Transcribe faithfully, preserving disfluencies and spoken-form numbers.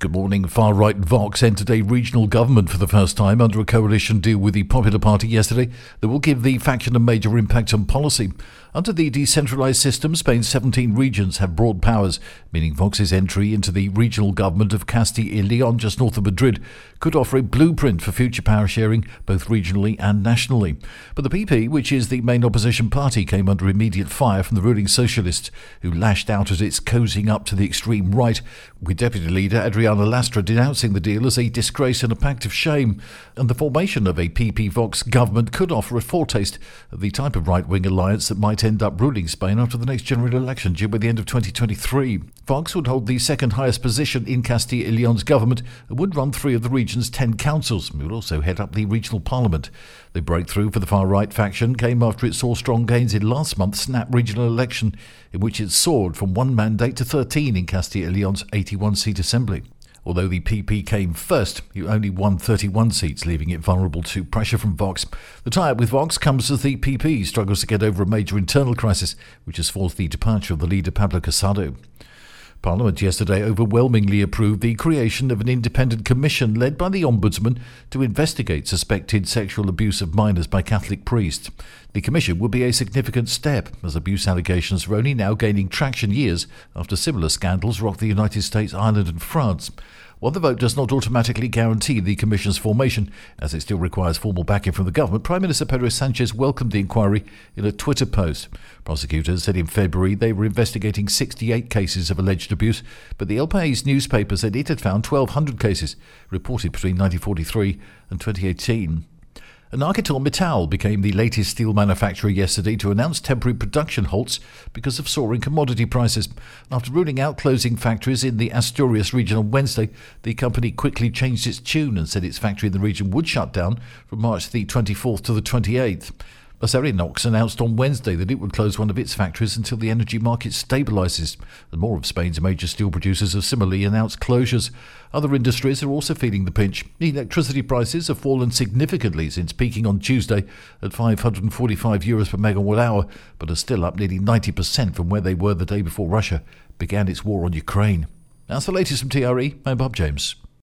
Good morning. Far-right Vox entered a regional government for the first time under a coalition deal with the Popular Party yesterday that will give the faction a major impact on policy. Under the decentralised system, Spain's seventeen regions have broad powers, meaning Vox's entry into the regional government of Castilla y León, just north of Madrid, could offer a blueprint for future power sharing, both regionally and nationally. But the P P, which is the main opposition party, came under immediate fire from the ruling socialists, who lashed out at its cozying up to the extreme right, with Deputy Leader Adriana Lastra denouncing the deal as a disgrace and a pact of shame. And the formation of a P P-Vox government could offer a foretaste of the type of right-wing alliance that might end up ruling Spain after the next general election due by the end of twenty twenty-three. Vox would hold the second highest position in Castilla y León's government and would run three of the region's ten councils. It would also head up the regional parliament. The breakthrough for the far-right faction came after it saw strong gains in last month's snap regional election, in which it soared from one mandate to thirteen in Castilla y León's eighty-one-seat assembly. Although the P P came first, it only won thirty-one seats, leaving it vulnerable to pressure from Vox. The tie-up with Vox comes as the P P struggles to get over a major internal crisis, which has forced the departure of the leader Pablo Casado. Parliament yesterday overwhelmingly approved the creation of an independent commission led by the Ombudsman to investigate suspected sexual abuse of minors by Catholic priests. The commission would be a significant step, as abuse allegations are only now gaining traction years after similar scandals rocked the United States, Ireland and France. While the vote does not automatically guarantee the Commission's formation, as it still requires formal backing from the government, Prime Minister Pedro Sanchez welcomed the inquiry in a Twitter post. Prosecutors said in February they were investigating sixty-eight cases of alleged abuse, but the El País newspaper said it had found twelve hundred cases, reported between nineteen forty-three and twenty eighteen. And ArcelorMittal became the latest steel manufacturer yesterday to announce temporary production halts because of soaring commodity prices. After ruling out closing factories in the Asturias region on Wednesday, the company quickly changed its tune and said its factory in the region would shut down from March the twenty-fourth to the twenty-eighth. Acerinox announced on Wednesday that it would close one of its factories until the energy market stabilises, and more of Spain's major steel producers have similarly announced closures. Other industries are also feeling the pinch. Electricity prices have fallen significantly since peaking on Tuesday at five hundred forty-five euros per megawatt hour, but are still up nearly ninety percent from where they were the day before Russia began its war on Ukraine. That's the latest from T R E. I'm Bob James.